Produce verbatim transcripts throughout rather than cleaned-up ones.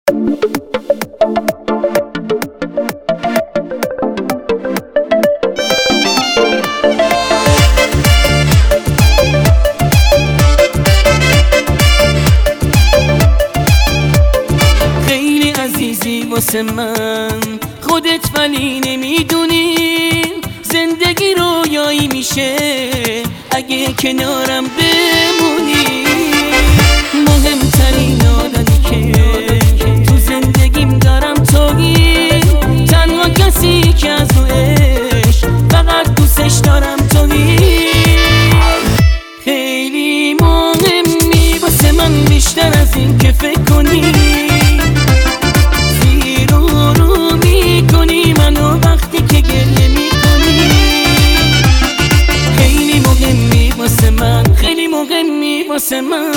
خیلی عزیزی واسه من خودت ولی نمیدونی زندگی رویایی میشه اگه کنارم بمونی. مهمترین آدمی که تو زندگیم دارم تویی، تنها کسی که از رو عشق فقط دوستش دارم تویی. خیلی مهمی واسه من بیشتر از این که فکر کنی، زیر و رو میکنی منو وقتی که گریه میکنی. خیلی مهمی واسه من، خیلی مهمی واسه من.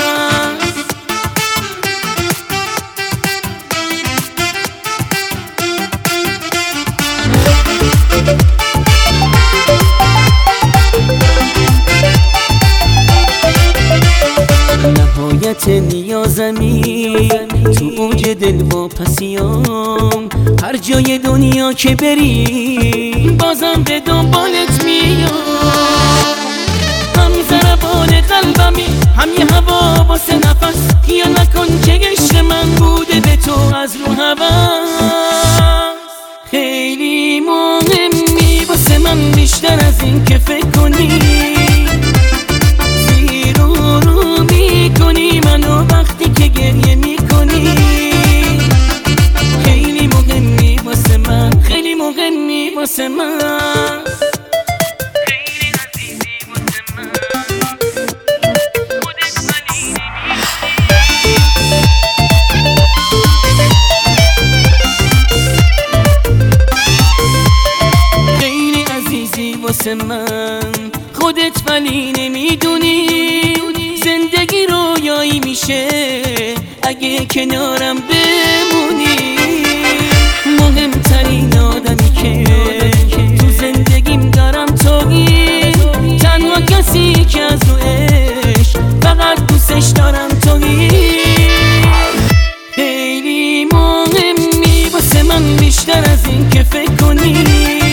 نهایت نیازمی تو اوج دل و پسیام، هر جای دنیا که بری بازم به دنبالت میام. هم ضربان قلبمی هم یه هوا واسه نفس، یا نکن که عشق من بوده به تو از رو هوس. خیلی مهمی واسه من بیشتر از این که فکر کنی، زیر و رو میکنی منو وقتی که گریه میکنی. خیلی مهمی واسه من، خیلی مهمی واسه من. واسه من خودت ولی نمیدونی زندگی رویایی میشه اگه کنارم بمونی. مهمترین آدمی که تو زندگیم دارم تویی، تنها کسی که از رو عشق فقط دوستش دارم تویی. خیلی مهمی واسه من بیشتر از این که فکر کنی،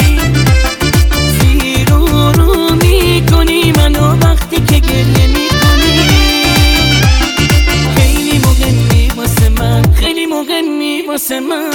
منو وقتی که گریه میکنی. خیلی مهمی واسه من، خیلی مهمی واسه من.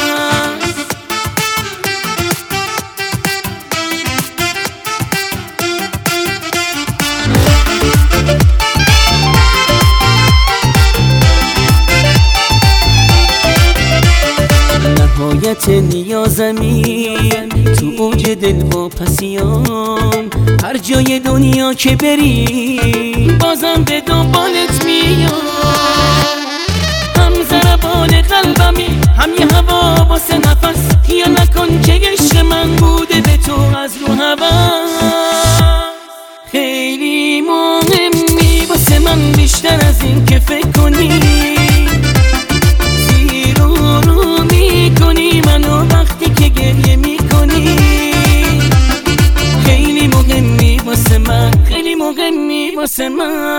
نهایت نیازمی تو اوج دل و پسیام، هر جای دنیا که بری بازم به دنبالت میام. هم ضربان قلبمی هم یه هوا واسه نفس، یا نکن که عشق من بوده به تو از رو هوس. خیلی مهمی واسه من بیشتر از این که فکر کنی، زیر و رو میکنی منو وقتی که گریه میکنی. خیلی مهمی واسه من، خیلی مهمی واسه من.